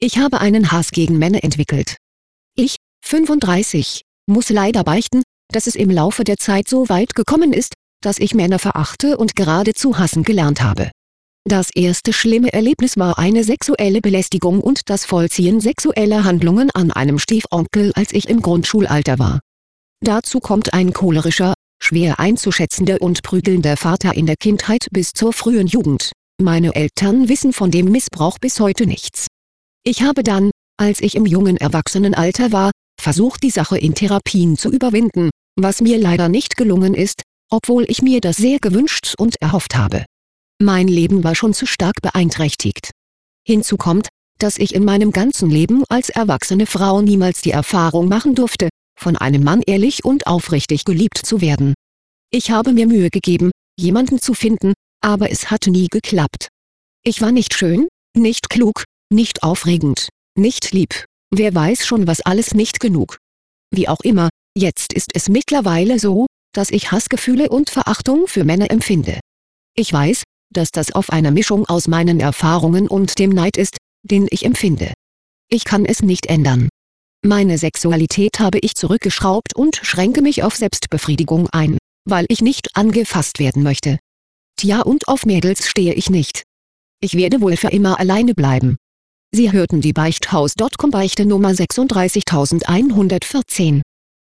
Ich habe einen Hass gegen Männer entwickelt. Ich, 35, muss leider beichten, dass es im Laufe der Zeit so weit gekommen ist, dass ich Männer verachte und geradezu hassen gelernt habe. Das erste schlimme Erlebnis war eine sexuelle Belästigung und das Vollziehen sexueller Handlungen an einem Stiefonkel, als ich im Grundschulalter war. Dazu kommt ein cholerischer, schwer einzuschätzender und prügelnder Vater in der Kindheit bis zur frühen Jugend. Meine Eltern wissen von dem Missbrauch bis heute nichts. Ich habe dann, als ich im jungen Erwachsenenalter war, versucht, die Sache in Therapien zu überwinden, was mir leider nicht gelungen ist, obwohl ich mir das sehr gewünscht und erhofft habe. Mein Leben war schon zu stark beeinträchtigt. Hinzu kommt, dass ich in meinem ganzen Leben als erwachsene Frau niemals die Erfahrung machen durfte, von einem Mann ehrlich und aufrichtig geliebt zu werden. Ich habe mir Mühe gegeben, jemanden zu finden, aber es hat nie geklappt. Ich war nicht schön, nicht klug, nicht aufregend, nicht lieb, wer weiß schon was alles nicht genug. Wie auch immer, jetzt ist es mittlerweile so, dass ich Hassgefühle und Verachtung für Männer empfinde. Ich weiß, dass das auf einer Mischung aus meinen Erfahrungen und dem Neid ist, den ich empfinde. Ich kann es nicht ändern. Meine Sexualität habe ich zurückgeschraubt und schränke mich auf Selbstbefriedigung ein, weil ich nicht angefasst werden möchte. Tja, und auf Mädels stehe ich nicht. Ich werde wohl für immer alleine bleiben. Sie hörten die Beichthaus.com Beichte Nummer 36114.